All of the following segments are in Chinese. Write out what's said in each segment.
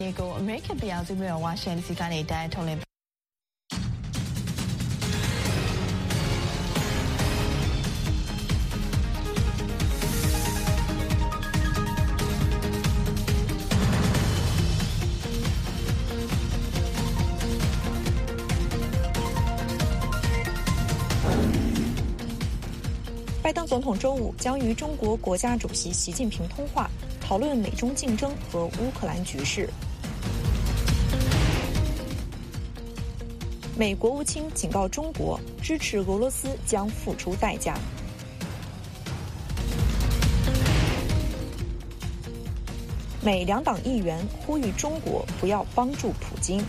呢個 American ပြည်ထောင်စုမြို့တော်ဝါရှင်တန် DC ကနေတိုင်းထုတ်လွှင့်拜登总统周五将与中国国家主席习近平通话，讨论美中竞争和乌克兰局势。美国务卿警告中国，支持俄罗斯将付出代价。美两党议员呼吁中国不要帮助普京。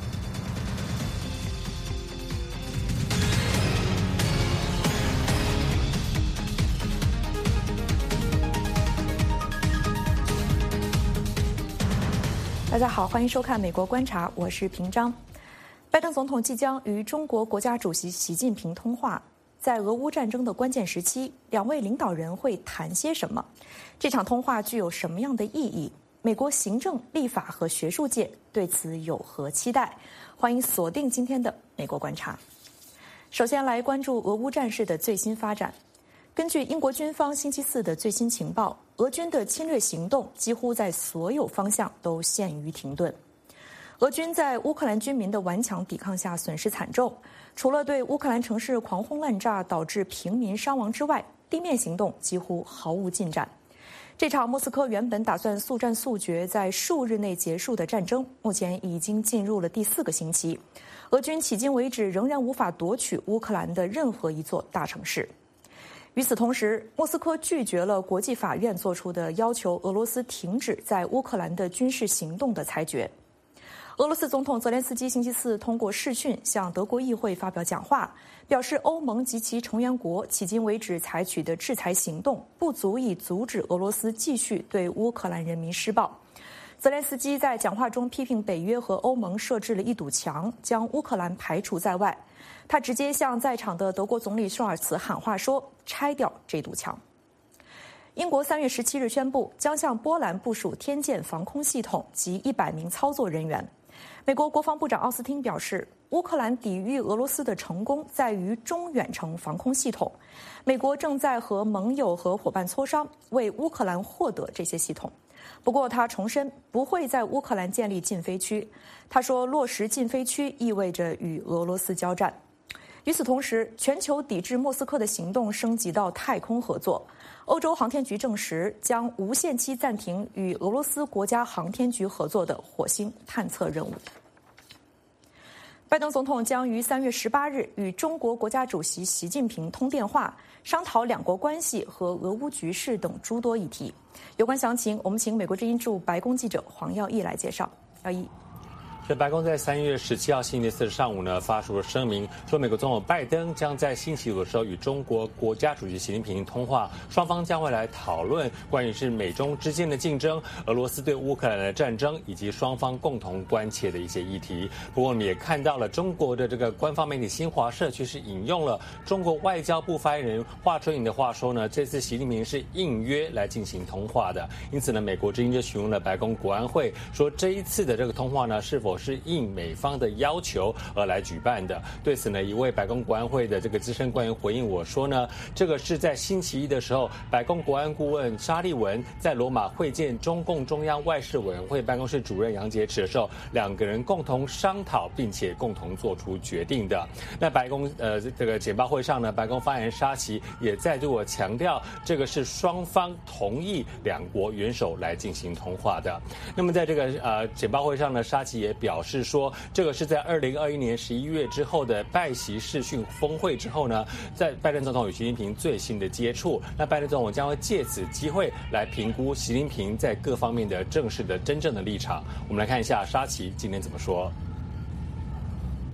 大家好，欢迎收看《美国观察》，我是平章。拜登总统即将与中国国家主席习近平通话，在俄乌战争的关键时期，两位领导人会谈些什么？这场通话具有什么样的意义？美国行政、立法和学术界对此有何期待？欢迎锁定今天的《美国观察》。首先来关注俄乌战事的最新发展。根据英国军方星期四的最新情报，俄军的侵略行动几乎在所有方向都陷于停顿。俄军在乌克兰军民的顽强抵抗下损失惨重，除了对乌克兰城市狂轰滥炸导致平民伤亡之外，地面行动几乎毫无进展。这场莫斯科原本打算速战速决，在数日内结束的战争，目前已经进入了第4个星期。俄军迄今为止仍然无法夺取乌克兰的任何一座大城市。与此同时，莫斯科拒绝了国际法院做出的要求俄罗斯停止在乌克兰的军事行动的裁决。俄罗斯总统泽连斯基星期四通过视讯向德国议会发表讲话，表示欧盟及其成员国迄今为止采取的制裁行动不足以阻止俄罗斯继续对乌克兰人民施暴。泽连斯基在讲话中批评北约和欧盟设置了一堵墙，将乌克兰排除在外。他直接向在场的德国总理舒尔茨喊话说：“拆掉这堵墙。”英国3月17日宣布将向波兰部署天剑防空系统及100名操作人员。美国国防部长奥斯汀表示，乌克兰抵御俄罗斯的成功在于中远程防空系统。美国正在和盟友和伙伴磋商，为乌克兰获得这些系统。不过他重申不会在乌克兰建立禁飞区。他说，落实禁飞区意味着与俄罗斯交战。与此同时，全球抵制莫斯科的行动升级到太空合作。欧洲航天局证实将无限期暂停与俄罗斯国家航天局合作的火星探测任务。拜登总统将于3月18日与中国国家主席习近平通电话，商讨两国关系和俄乌局势等诸多议题。有关详情，我们请美国之音驻白宫记者黄耀义来介绍。耀义。 白宫在3月17号星期四上午呢发出了声明，说美国总统拜登将在星期五的时候与中国国家主席习近平通话，双方将会来讨论关于是美中之间的竞争、俄罗斯对乌克兰的战争以及双方共同关切的一些议题。不过我们也看到了中国的这个官方媒体新华社却是引用了中国外交部发言人华春莹的话说呢，这次习近平是应约来进行通话的。因此呢，美国之音就询问了白宫国安会，说这一次的这个通话呢是否是应美方的要求而来举办的。对此呢，一位白宫国安会的这个资深官员回应我说呢，这个是在星期一的时候，白宫国安顾问沙利文在罗马会见中共中央外事委员会办公室主任杨洁篪的时候，两个人共同商讨并且共同做出决定的。那白宫这个简报会上呢，白宫发言人沙奇也再度强调，这个是双方同意两国元首来进行通话的。那么在这个简报会上呢，沙奇也表示说，这个是在2021年11月之后的拜习视讯峰会之后呢，在拜登总统与习近平最新的接触，那拜登总统将会借此机会来评估习近平在各方面的正式的真正的立场。我们来看一下沙奇今天怎么说。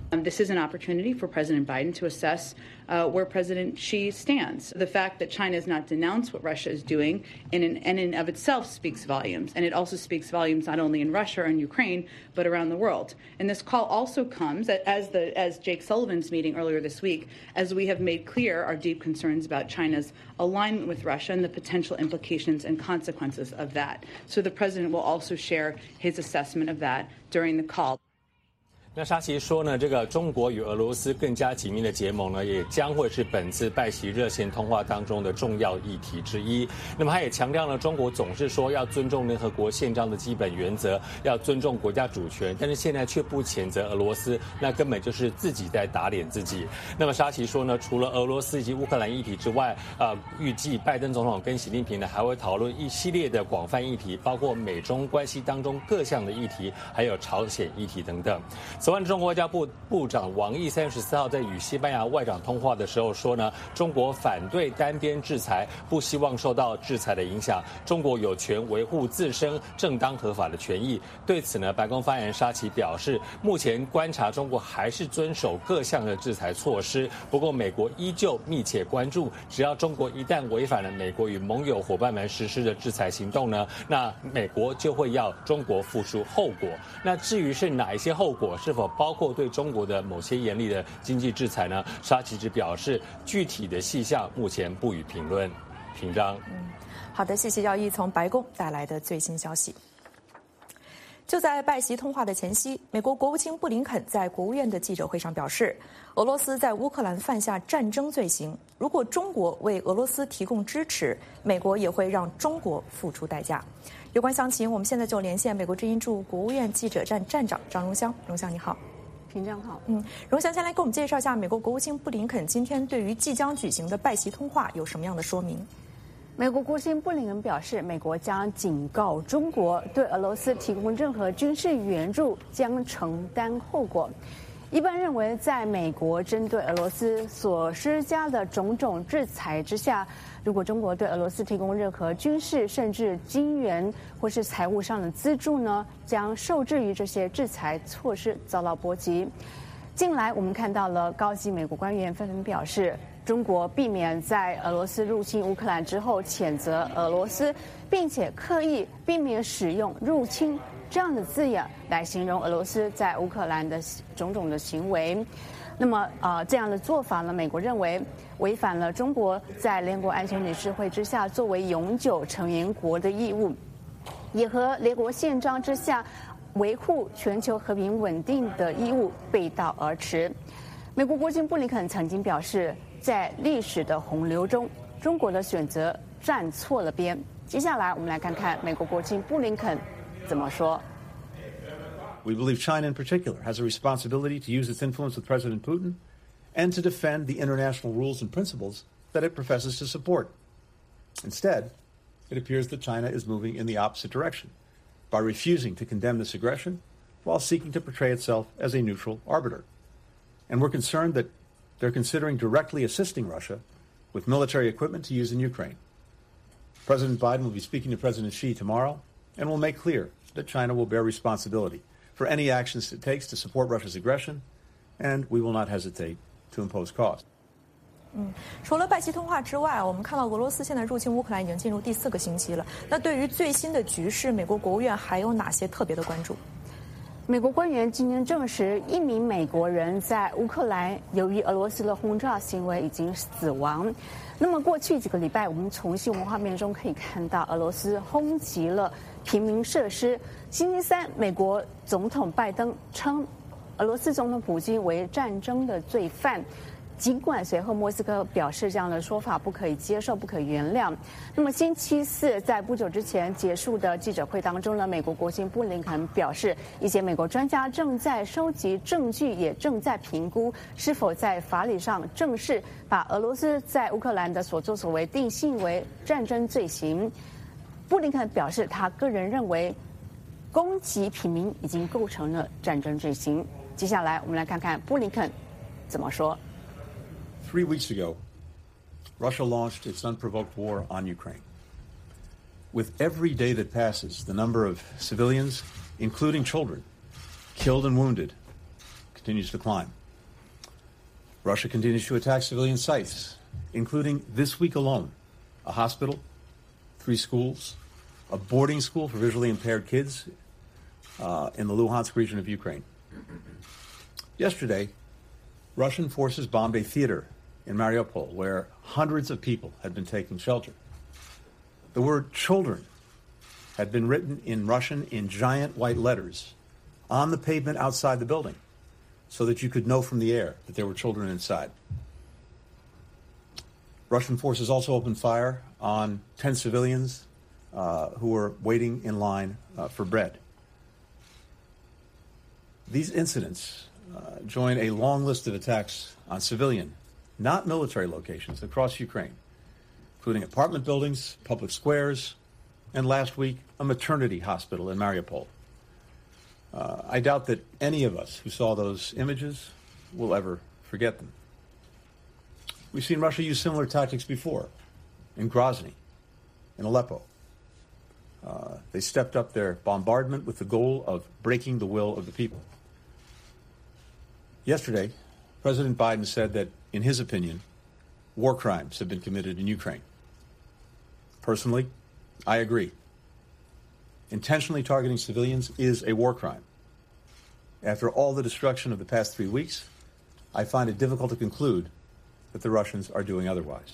This is an opportunity for President Biden to assess where President Xi stands. The fact that China has not denounced what Russia is doing in and of itself speaks volumes. And it also speaks volumes not only in Russia and Ukraine, but around the world. And this call also comes as Jake Sullivan's meeting earlier this week, as we have made clear our deep concerns about China's alignment with Russia and the potential implications and consequences of that. So the president will also share his assessment of that during the call. 那沙奇说呢，这个中国与俄罗斯更加紧密的结盟呢，也将会是本次拜习热线通话当中的重要议题之一。那么他也强调了，中国总是说要尊重联合国宪章的基本原则，要尊重国家主权，但是现在却不谴责俄罗斯，那根本就是自己在打脸自己。那么沙奇说呢，除了俄罗斯以及乌克兰议题之外，预计拜登总统跟习近平呢还会讨论一系列的广泛议题，包括美中关系当中各项的议题，还有朝鲜议题等等。此外，中国外交部部长王毅3月14号在与西班牙外长通话的时候说呢，中国反对单边制裁，不希望受到制裁的影响，中国有权维护自身正当合法的权益。对此呢，白宫发言人沙奇表示，目前观察中国还是遵守各项的制裁措施，不过美国依旧密切关注，只要中国一旦违反了美国与盟友伙伴们实施的制裁行动呢，那美国就会要中国付出后果。那至于是哪一些后果，是否包括对中国的某些严厉的经济制裁呢？沙奇只表示，具体的细项目前不予评论。平章， 好的，谢谢耀毅从白宫带来的最新消息。就在拜习通话的前夕，美国国务卿布林肯在国务院的记者会上表示，俄罗斯在乌克兰犯下战争罪行，如果中国为俄罗斯提供支持，美国也会让中国付出代价。有关详情，我们现在就连线美国之音驻国务院记者站站长张荣香。荣香你好。 平常好。 荣香先来给我们介绍一下美国国务卿布林肯今天对于即将举行的拜习通话有什么样的说明。 美国国务卿布林肯表示，美国将警告中国，对俄罗斯提供任何军事援助将承担后果。一般认为，在美国针对俄罗斯所施加的种种制裁之下，如果中国对俄罗斯提供任何军事甚至金援或是财务上的资助呢，将受制于这些制裁措施遭到波及。近来我们看到了高级美国官员纷纷表示，中国避免在俄罗斯入侵乌克兰之后谴责俄罗斯，并且刻意避免使用入侵这样的字眼来形容俄罗斯在乌克兰的种种的行为。那么这样的做法呢，美国认为违反了中国在联合国安全理事会之下作为永久成员国的义务，也和联合国宪章之下维护全球和平稳定的义务背道而驰。美国国务卿布林肯曾经表示，在历史的洪流中，中国的选择站错了边。接下来我们来看看美国国务卿布林肯怎么说。 We believe China in particular has a responsibility to use its influence with President Putin and to defend the international rules and principles that it professes to support. Instead, it appears that China is moving in the opposite direction by refusing to condemn this aggression while seeking to portray itself as a neutral arbiter. And we're concerned that they're considering directly assisting Russia with military equipment to use in Ukraine. President Biden will be speaking to President Xi tomorrow and will make clear that China will bear responsibility for any actions it takes to support Russia's aggression, and we will not hesitate to impose cost. 除了拜习通话之外，我们看到俄罗斯现在入侵乌克兰已经进入第4个星期了。那对于最新的局势，美国国务院还有哪些特别的关注？ 美国官员今天证实，1名美国人在乌克兰由于俄罗斯的轰炸行为已经死亡。那么过去几个礼拜，我们从新闻画面中可以看到，俄罗斯轰击了平民设施。星期三，美国总统拜登称俄罗斯总统普京为战争的罪犯。尽管随后莫斯科表示这样的说法不可以接受、不可原谅。那么星期四在不久之前结束的记者会当中呢，美国国务卿布林肯表示，一些美国专家正在收集证据，也正在评估是否在法理上正式把俄罗斯在乌克兰的所作所为定性为战争罪行。布林肯表示，他个人认为攻击平民已经构成了战争罪行。接下来我们来看看布林肯怎么说。 3 weeks ago, Russia launched its unprovoked war on Ukraine. With every day that passes, the number of civilians, including children, killed and wounded, continues to climb. Russia continues to attack civilian sites, including this week alone, a hospital, 3 schools, a boarding school for visually impaired kids in the Luhansk region of Ukraine. Yesterday, Russian forces bombed a theater in Mariupol where hundreds of people had been taking shelter. The word children had been written in Russian in giant white letters on the pavement outside the building so that you could know from the air that there were children inside. Russian forces also opened fire on 10 civilians who were waiting in line for bread. These incidents join a long list of attacks on civilian, not military locations across Ukraine, including apartment buildings, public squares, and last week, a maternity hospital in Mariupol. I doubt that any of us who saw those images will ever forget them. We've seen Russia use similar tactics before, in Grozny, in Aleppo. They stepped up their bombardment with the goal of breaking the will of the people. Yesterday, President Biden said that, in his opinion, war crimes have been committed in Ukraine. Personally, I agree. Intentionally targeting civilians is a war crime. After all the destruction of the past 3 weeks, I find it difficult to conclude that the Russians are doing otherwise.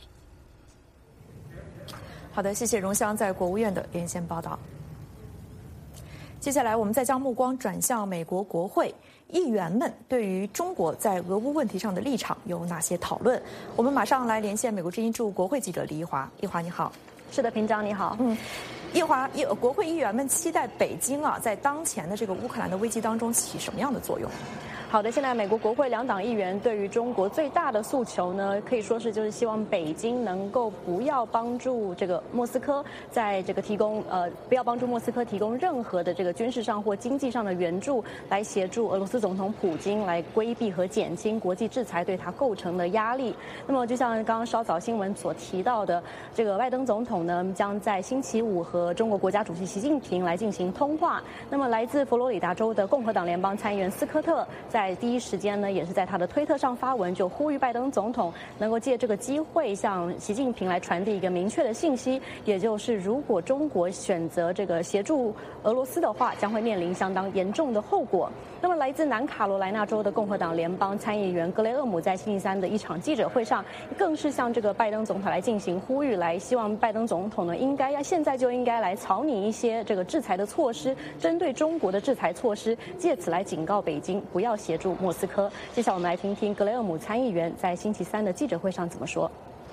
好的，谢谢荣湘在国务院的连线报道。接下来，我们再将目光转向美国国会议员们对于中国在俄乌问题上的立场有哪些讨论？我们马上来连线美国之音驻国会记者李一华。一华你好。 是的，平章你好。 一华，国会议员们期待北京在当前的这个乌克兰的危机当中起什么样的作用？ 好的，现在美国国会2党议员对于中国最大的诉求呢，可以说是就是希望北京能够不要帮助这个莫斯科在这个不要帮助莫斯科提供任何的这个军事上或经济上的援助，来协助俄罗斯总统普京来规避和减轻国际制裁对他构成的压力。那么就像刚刚稍早新闻所提到的，这个拜登总统呢将在星期五和中国国家主席习近平来进行通话。那么来自佛罗里达州的共和党联邦参议员斯科特在第一时间呢，也是在他的推特上发文，就呼吁拜登总统能够借这个机会向习近平来传递一个明确的信息，也就是如果中国选择这个协助俄罗斯的话，将会面临相当严重的后果。那么来自南卡罗来纳州的共和党联邦参议员格雷厄姆在星期三的一场记者会上，更是向这个拜登总统来进行呼吁，来希望拜登总统呢现在就应该来草拟一些这个制裁的措施，针对中国的制裁措施，借此来警告北京不要协助莫斯科。接下来我们来听听格雷厄姆参议员在星期三的记者会上怎么说。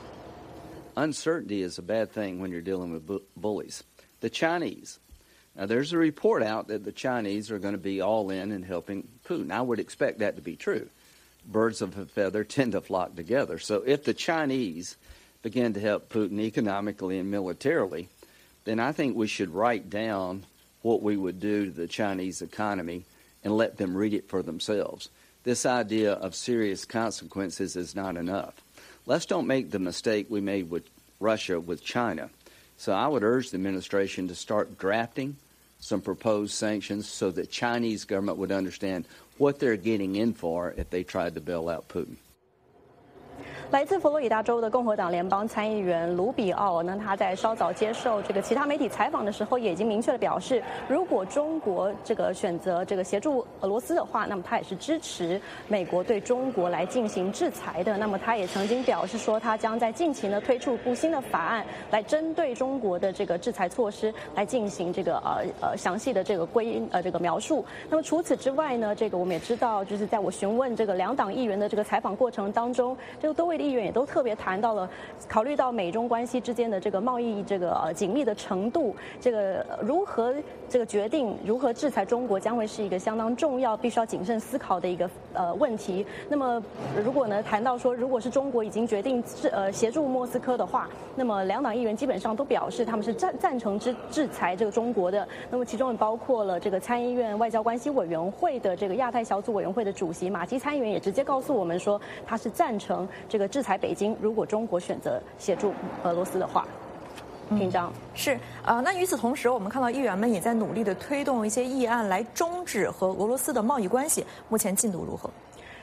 Uncertainty is a bad thing when you're dealing with bullies. The Chinese. Now, there's a report out that the Chinese are going to be all in helping Putin. I would expect that to be true. Birds of a feather tend to flock together. So if the Chinese begin to help Putin economically and militarily, then I think we should write down what we would do to the Chinese economy and let them read it for themselves. This idea of serious consequences is not enough. Let's don't make the mistake we made with Russia with China. So I would urge the administration to start drafting some proposed sanctions so that Chinese government would understand what they're getting in for if they tried to bail out Putin. 来自佛罗里达州的共和党联邦参议员卢比奥呢，他在稍早接受这个其他媒体采访的时候，也已经明确的表示，如果中国这个选择这个协助俄罗斯的话，那么他也是支持美国对中国来进行制裁的。那么他也曾经表示说，他将在近期呢推出一部新的法案，来针对中国的这个制裁措施来进行这个详细的这个描述。那么除此之外呢，这个我们也知道，就是在我询问这个2党议员的这个采访过程当中，这个多位议员也都特别谈到了，考虑到美中关系之间的这个贸易紧密的程度，这个如何这个决定如何制裁中国将会是一个相当重要、必须要谨慎思考的一个问题。那么如果呢谈到说，如果是中国已经决定协助莫斯科的话，那么2党议员基本上都表示他们是赞成制裁这个中国的。那么其中也包括了这个参议院外交关系委员会的这个亚太小组委员会的主席马基参议员也直接告诉我们说，他是赞成这个制裁北京，如果中国选择协助俄罗斯的话。平章是那与此同时，我们看到议员们也在努力的推动一些议案来终止和俄罗斯的贸易关系，目前进度如何？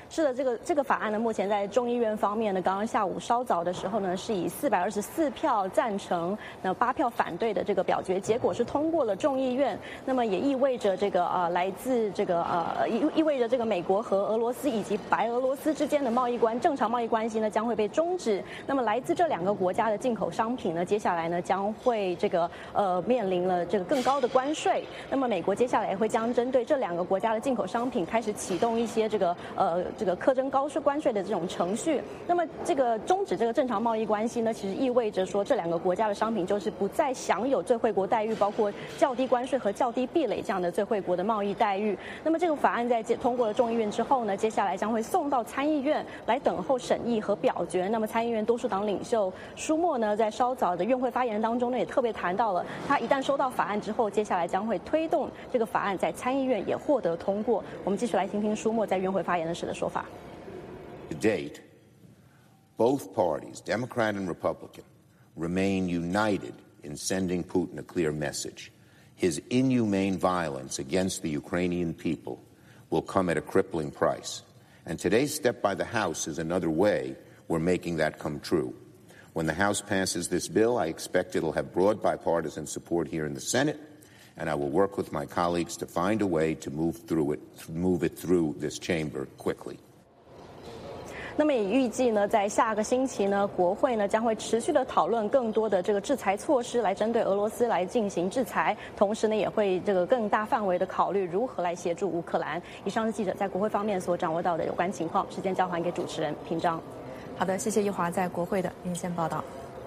是的，这个法案呢，目前在众议院方面呢，刚刚下午稍早的时候呢，是以424票赞成，那8票反对的这个表决结果是通过了众议院。那么也意味着这个来自这个意味着这个美国和俄罗斯以及白俄罗斯之间的正常贸易关系呢将会被终止。那么来自这2个国家的进口商品呢，接下来呢将会这个面临了这个更高的关税。那么美国接下来也会将针对这2个国家的进口商品开始启动一些这个课征高关税的这种程序。那么这个终止这个正常贸易关系呢，其实意味着说这2个国家的商品就是不再享有最惠国待遇，包括较低关税和较低壁垒这样的最惠国的贸易待遇。那么这个法案在通过了众议院之后呢，接下来将会送到参议院来等候审议和表决。那么参议院多数党领袖舒默呢，在稍早的院会发言当中呢，也特别谈到了，他一旦收到法案之后，接下来将会推动这个法案在参议院也获得通过。我们继续来听听舒默在院会发言时的说法。 To date, both parties, Democrat and Republican, remain united in sending Putin a clear message. His inhumane violence against the Ukrainian people will come at a crippling price. And today's step by the House is another way we're making that come true. When the House passes this bill, I expect it'll have broad bipartisan support here in the Senate, and I will work with my colleagues to find a way to move it through this chamber quickly. 那么也预计呢，在下个星期呢，国会呢将会持续的讨论更多的这个制裁措施，来针对俄罗斯来进行制裁，同时呢也会这个更大范围的考虑如何来协助乌克兰。以上是记者在国会方面所掌握到的有关情况，时间交还给主持人平章。 好的，谢谢一华在国会的连线报道。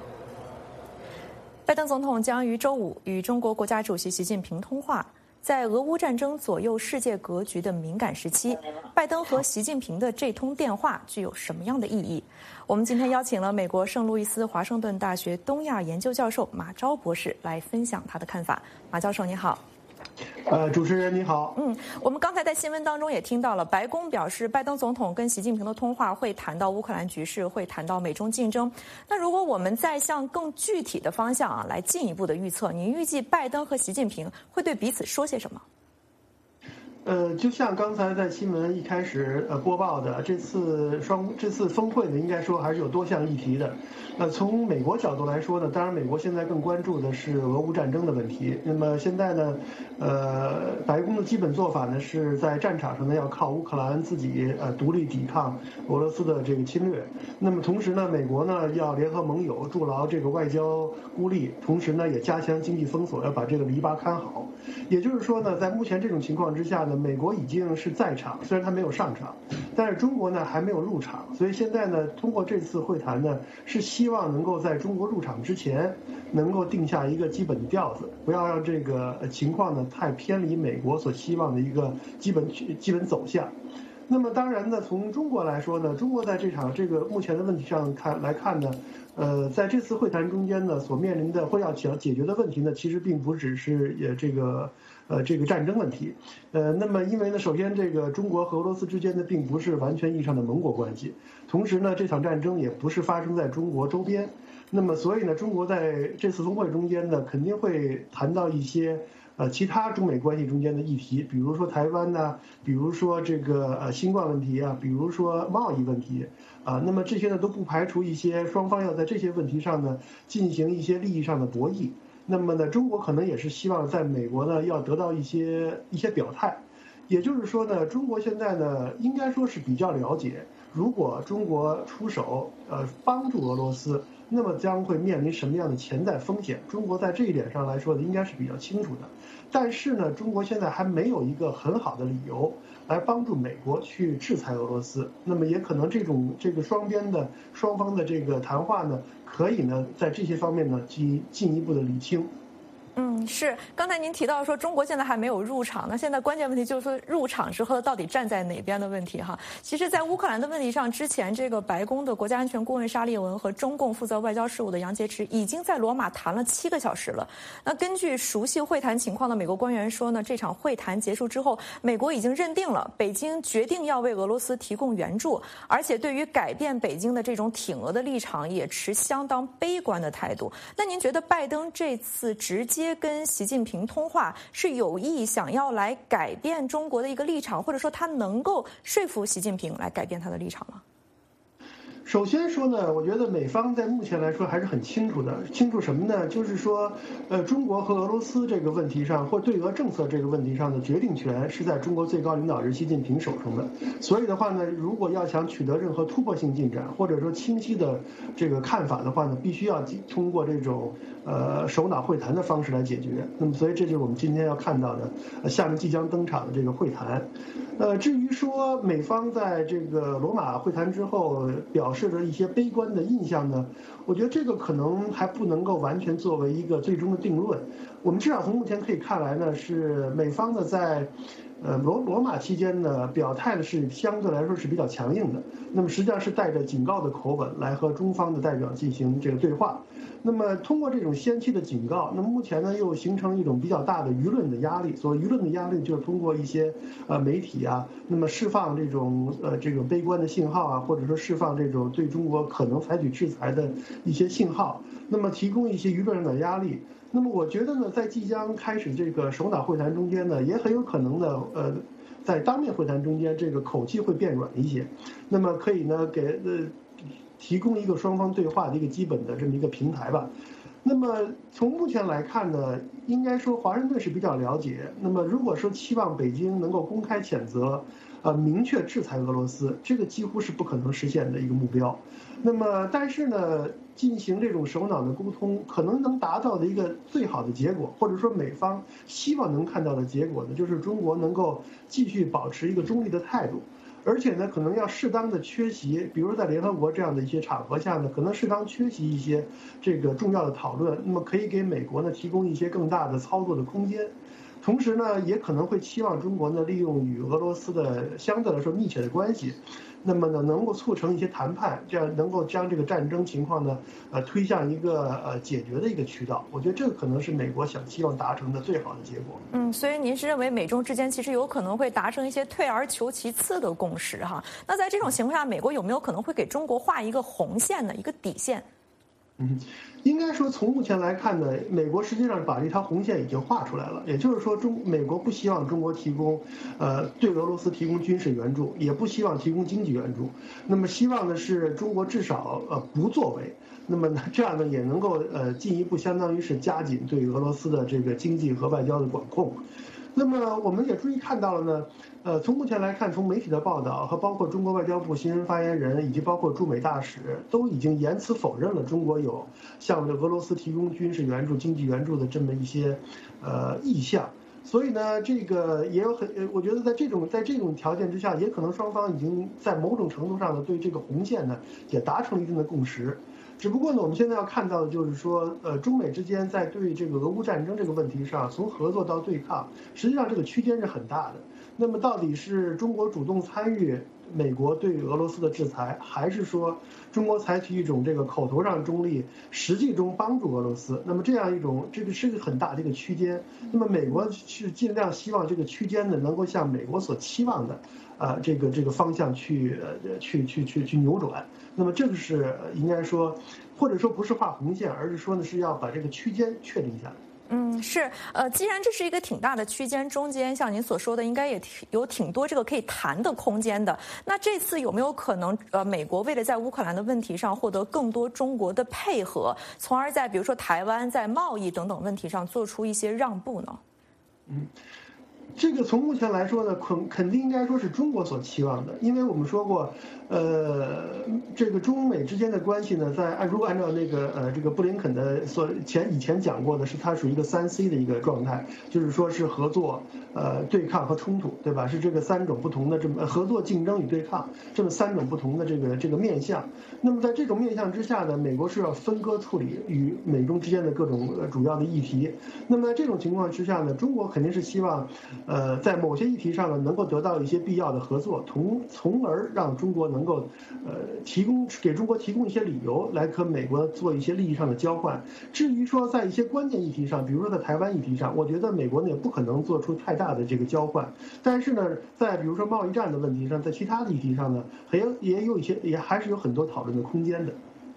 拜登总统将于周五与中国国家主席习近平通话。在俄乌战争左右世界格局的敏感时期，拜登和习近平的这通电话具有什么样的意义？我们今天邀请了美国圣路易斯华盛顿大学东亚研究教授马昭博士来分享他的看法。马教授你好。 主持人你好。 我们刚才在新闻当中也听到了，白宫表示拜登总统跟习近平的通话会谈到乌克兰局势，会谈到美中竞争。那如果我们再向更具体的方向来进一步的预测，您预计拜登和习近平会对彼此说些什么？ 就像刚才在新闻一开始播报的，这次峰会呢，应该说还是有多项议题的。从美国角度来说呢，当然美国现在更关注的是俄乌战争的问题。那么现在呢，白宫的基本做法呢是在战场上呢要靠乌克兰自己独立抵抗俄罗斯的这个侵略。那么同时呢，美国呢要联合盟友筑牢这个外交孤立，同时呢也加强经济封锁，要把这个篱笆看好。也就是说呢，在目前这种情况之下呢，美国已经是在场，虽然他没有上场，但是中国呢还没有入场，所以现在呢，通过这次会谈呢，是希望能够在中国入场之前，能够定下一个基本调子，不要让这个情况呢太偏离美国所希望的一个基本走向。那么当然呢，从中国来说呢，中国在这个目前的问题上来看呢，在这次会谈中间呢，所面临的或要解决的问题呢，其实并不只是这个战争问题。那么因为呢，首先这个中国和俄罗斯之间呢，并不是完全意义上的盟国关系，同时呢，这场战争也不是发生在中国周边。那么所以呢，中国在这次峰会中间呢，肯定会谈到一些其他中美关系中间的议题，比如说台湾呐，比如说这个新冠问题啊，比如说贸易问题啊，那么这些呢都不排除一些双方要在这些问题上呢进行一些利益上的博弈。那么呢，中国可能也是希望在美国呢要得到一些表态。也就是说呢，中国现在呢应该说是比较了解，如果中国出手帮助俄罗斯，那么将会面临什么样的潜在风险？中国在这一点上来说呢，应该是比较清楚的。但是呢，中国现在还没有一个很好的理由来帮助美国去制裁俄罗斯。那么也可能这个双方的这个谈话呢，可以呢在这些方面呢进一步的理清。 是。刚才您提到说中国现在还没有入场，那现在关键问题就是说入场之后到底站在哪边的问题哈。其实，在乌克兰的问题上，之前这个白宫的国家安全顾问沙利文和中共负责外交事务的杨洁篪已经在罗马谈了7个小时了。那根据熟悉会谈情况的美国官员说呢，这场会谈结束之后，美国已经认定了北京决定要为俄罗斯提供援助，而且对于改变北京的这种挺俄的立场也持相当悲观的态度。那您觉得拜登这次直接接跟习近平通话，是有意想要来改变中国的一个立场，或者说他能够说服习近平来改变他的立场吗？ 首先说呢，我觉得美方在目前来说还是很清楚的，清楚什么呢？就是说，中国和俄罗斯这个问题上，或对俄政策这个问题上的决定权是在中国最高领导人习近平手中的。所以的话呢，如果要想取得任何突破性进展，或者说清晰的这个看法的话呢，必须要通过这种首脑会谈的方式来解决。那么，所以这就是我们今天要看到的，下面即将登场的这个会谈。至于说美方在这个罗马会谈之后表示的一些悲观的印象呢，我觉得这个可能还不能够完全作为一个最终的定论。我们至少从目前可以看来呢，是美方呢在罗马期间呢表态呢是相对来说是比较强硬的，那么实际上是带着警告的口吻来和中方的代表进行这个对话。那么通过这种先期的警告，那么目前呢又形成一种比较大的舆论的压力。所谓舆论的压力，就是通过一些媒体啊，那么释放这种悲观的信号啊，或者说释放这种对中国可能采取制裁的一些信号，那么提供一些舆论上的压力。那么我觉得呢，在即将开始这个首脑会谈中间呢，也很有可能呢，在当面会谈中间，这个口气会变软一些，那么可以呢提供一个双方对话的一个基本的这么一个平台吧。那么从目前来看呢，应该说华盛顿是比较了解。那么如果说期望北京能够公开谴责，明确制裁俄罗斯，这个几乎是不可能实现的一个目标。那么但是呢，进行这种首脑的沟通，可能能达到的一个最好的结果，或者说美方希望能看到的结果呢，就是中国能够继续保持一个中立的态度。而且呢，可能要适当的缺席，比如在联合国这样的一些场合下呢，可能适当缺席一些这个重要的讨论，那么可以给美国呢提供一些更大的操作的空间。同时呢，也可能会期望中国呢利用与俄罗斯的相对来说密切的关系，那么呢能够促成一些谈判，这样能够将这个战争情况呢推向一个解决的一个渠道。我觉得这个可能是美国希望达成的最好的结果。 所以您是认为美中之间其实有可能会达成一些退而求其次的共识哈？那在这种情况下，美国有没有可能会给中国画一个红线呢？一个底线？ 应该说从目前来看呢，美国实际上把这条红线已经画出来了。也就是说，美国不希望中国提供对俄罗斯提供军事援助，也不希望提供经济援助。那么希望的是中国至少不作为。那么呢，这样呢也能够进一步相当于是加紧对俄罗斯的这个经济和外交的管控。那么我们也注意看到了呢，从目前来看，从媒体的报道和包括中国外交部新闻发言人以及包括驻美大使都已经言辞否认了中国有向俄罗斯提供军事援助、经济援助的这么一些意向。所以呢，这个也有我觉得在这种条件之下，也可能双方已经在某种程度上呢对这个红线呢也达成了一定的共识。只不过呢，我们现在要看到的就是说，中美之间在对这个俄乌战争这个问题上，从合作到对抗，实际上这个区间是很大的。那么到底是中国主动参与美国对俄罗斯的制裁，还是说中国采取一种这个口头上中立，实际中帮助俄罗斯？那么这样一种这个是一个很大的一个区间。那么美国是尽量希望这个区间呢能够向美国所期望的这个方向去扭转。那么这个是应该说，或者说不是画红线，而是说呢是要把这个区间确定下来。 是，既然这是一个挺大的区间，中间像您所说的，应该也有挺多这个可以谈的空间的。那这次有没有可能，美国为了在乌克兰的问题上获得更多中国的配合，从而在比如说台湾、在贸易等等问题上做出一些让步呢？ 这个从目前来说呢，肯定应该说是中国所期望的，因为我们说过，这个中美之间的关系呢，如果按照那个这个布林肯的以前讲过的是，它属于一个3C 的一个状态，就是说是合作、对抗和冲突，对吧？是这个3种不同的这么合作、竞争与对抗这么3种不同的这个面向。那么在这种面向之下呢，美国是要分割处理与美中之间的各种主要的议题。那么在这种情况之下呢，中国肯定是希望在某些议题上呢能够得到一些必要的合作，从而让中国能够给中国提供一些理由来和美国做一些利益上的交换。至于说在一些关键议题上，比如说在台湾议题上，我觉得美国呢也不可能做出太大的这个交换。但是呢，在比如说贸易战的问题上，在其他的议题上呢，也还是有很多讨论的空间的。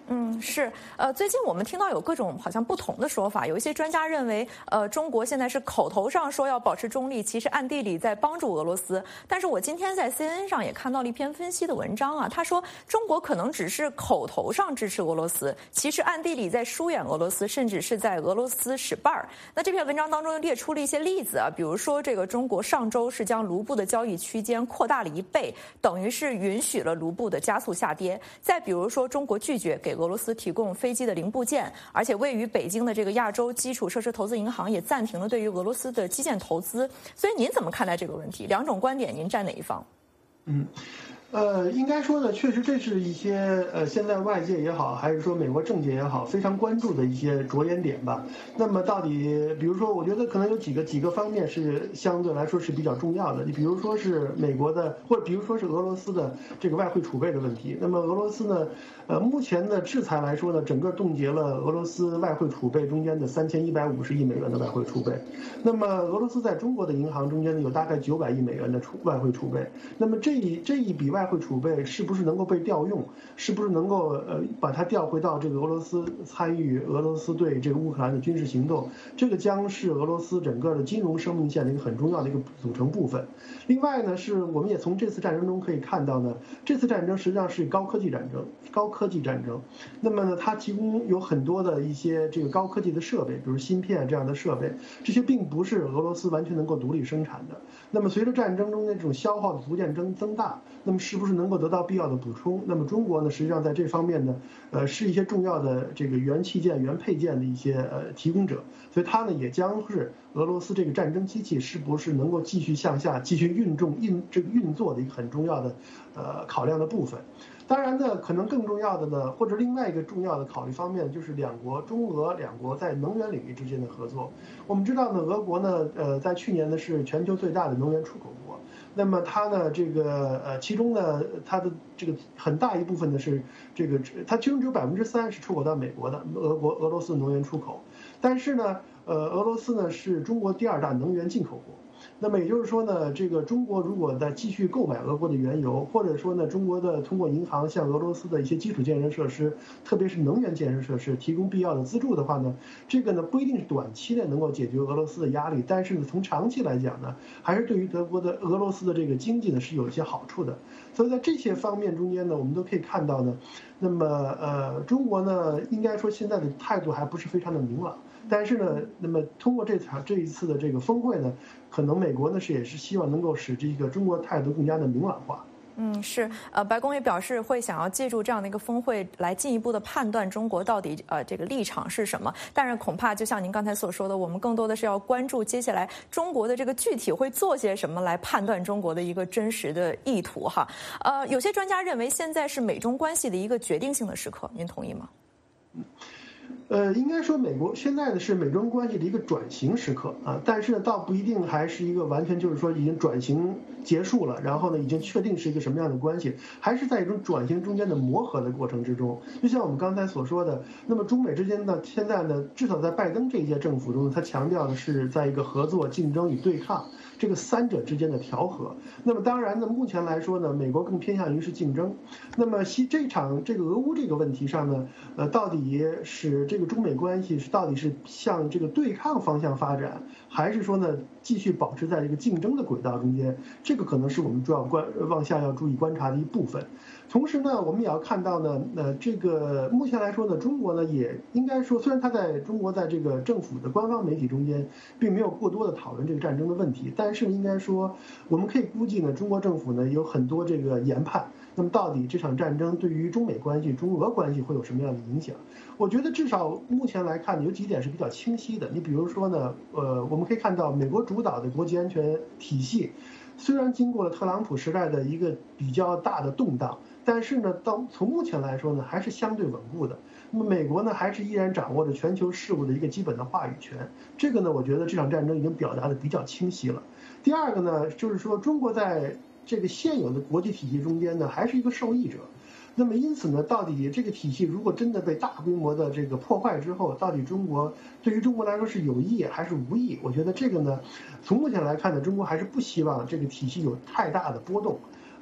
是，最近我们听到有各种好像不同的说法，有一些专家认为，中国现在是口头上说要保持中立，其实暗地里在帮助俄罗斯。但是我今天在 CNN 上也看到了一篇分析的文章啊，他说中国可能只是口头上支持俄罗斯，其实暗地里在疏远俄罗斯，甚至是在俄罗斯使绊儿。那这篇文章当中列出了一些例子啊，比如说这个中国上周是将卢布的交易区间扩大了1倍，等于是允许了卢布的加速下跌。再比如说，中国拒绝给俄罗斯提供飞机的零部件，而且位于北京的这个亚洲基础设施投资银行也暂停了对于俄罗斯的基建投资。所以您怎么看待这个问题？两种观点，您站哪一方？ 应该说呢，确实这是一些现在外界也好，还是说美国政界也好，非常关注的一些着眼点吧。那么到底，比如说，我觉得可能有几个方面是相对来说是比较重要的。你比如说是美国的，或者比如说是俄罗斯的这个外汇储备的问题。那么俄罗斯呢，目前的制裁来说呢，整个冻结了俄罗斯外汇储备中间的3150亿美元的外汇储备。那么俄罗斯在中国的银行中间呢，有大概900亿美元的外汇储备。那么这一笔外汇储备是不是能够被调用？是不是能够把它调回到这个俄罗斯参与俄罗斯对这个乌克兰的军事行动？这个将是俄罗斯整个的金融生命线的一个很重要的一个组成部分。另外呢，是我们也从这次战争中可以看到呢，这次战争实际上是高科技战争。那么呢，它提供有很多的一些这个高科技的设备，比如芯片这样的设备，这些并不是俄罗斯完全能够独立生产的。那么随着战争中的这种消耗的逐渐增大，那么是不是能够得到必要的补充？那么中国呢，实际上在这方面呢，是一些重要的这个原器件、原配件的一些提供者，所以它呢也将是俄罗斯这个战争机器是不是能够继续向下、继续运作的一个很重要的考量的部分。当然呢，可能更重要的呢，或者另外一个重要的考虑方面，就是中俄两国在能源领域之间的合作。我们知道呢，俄国呢，在去年呢是全球最大的能源出口国。那么它呢，这个其中呢，它的这个很大一部分呢是这个，它其中只有3%是出口到美国的俄罗斯能源出口，但是呢，俄罗斯呢是中国第2大能源进口国。那么也就是说呢，这个中国如果在继续购买俄国的原油，或者说呢，中国的通过银行向俄罗斯的一些基础建设设施，特别是能源建设设施提供必要的资助的话呢，这个呢不一定是短期内能够解决俄罗斯的压力，但是呢，从长期来讲呢，还是对于俄罗斯的这个经济呢是有一些好处的。所以在这些方面中间呢，我们都可以看到呢，那么中国呢，应该说现在的态度还不是非常的明朗。但是呢，那么通过这一次的这个峰会呢，可能美国呢也是希望能够使这个中国态度更加的明朗化。 是，白宫也表示会想要借助这样的一个峰会来进一步的判断中国到底这个立场是什么。但是恐怕就像您刚才所说的，我们更多的是要关注接下来中国的这个具体会做些什么来判断中国的一个真实的意图哈。有些专家认为现在是美中关系的一个决定性的时刻，您同意吗？ 应该说美国现在的是美中关系的一个转型时刻啊，但是呢，倒不一定还是一个完全就是说已经转型结束了，然后呢，已经确定是一个什么样的关系，还是在一种转型中间的磨合的过程之中。就像我们刚才所说的，那么中美之间呢，现在呢，至少在拜登这一届政府中，他强调的是在一个合作、竞争与对抗这个3者之间的调和。那么当然呢，目前来说呢，美国更偏向于是竞争。那么这场这个俄乌这个问题上呢，到底是这个中美关系到底是向这个对抗方向发展，还是说呢继续保持在这个竞争的轨道中间？这个可能是我们主要往下要注意观察的一部分。同时呢，我们也要看到呢，这个目前来说呢，中国呢也应该说，虽然它在中国在这个政府的官方媒体中间并没有过多的讨论这个战争的问题，但是应该说，我们可以估计呢，中国政府呢有很多这个研判。那么到底这场战争对于中美关系、中俄关系会有什么样的影响？我觉得至少目前来看，有几点是比较清晰的。你比如说呢，我们可以看到美国主导的国际安全体系，虽然经过了特朗普时代的一个比较大的动荡，但是呢，从目前来说呢，还是相对稳固的。那么美国呢，还是依然掌握着全球事务的一个基本的话语权。这个呢，我觉得这场战争已经表达的比较清晰了。第二个呢，就是说中国在这个现有的国际体系中间呢，还是一个受益者。那么因此呢，到底这个体系如果真的被大规模的这个破坏之后，到底对于中国来说是有益还是无益？我觉得这个呢，从目前来看呢，中国还是不希望这个体系有太大的波动。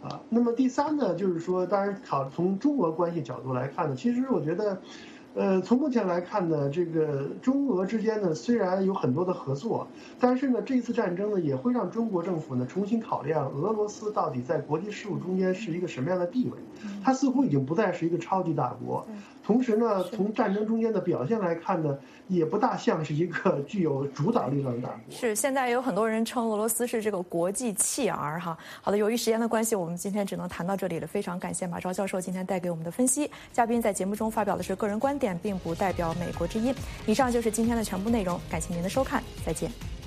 那么第三呢，就是说，当然从中俄关系角度来看呢，其实我觉得。从目前来看呢，这个中俄之间呢，虽然有很多的合作，但是呢，这次战争呢，也会让中国政府呢重新考量俄罗斯到底在国际事务中间是一个什么样的地位。它似乎已经不再是一个超级大国，同时呢，从战争中间的表现来看呢，也不大像是一个具有主导力量的大国。 是，现在有很多人称俄罗斯是这个国际弃儿哈。好的，由于时间的关系，我们今天只能谈到这里了。非常感谢马昭教授今天带给我们的分析。嘉宾在节目中发表的是个人观点，并不代表美国之音。以上就是今天的全部内容，感谢您的收看，再见。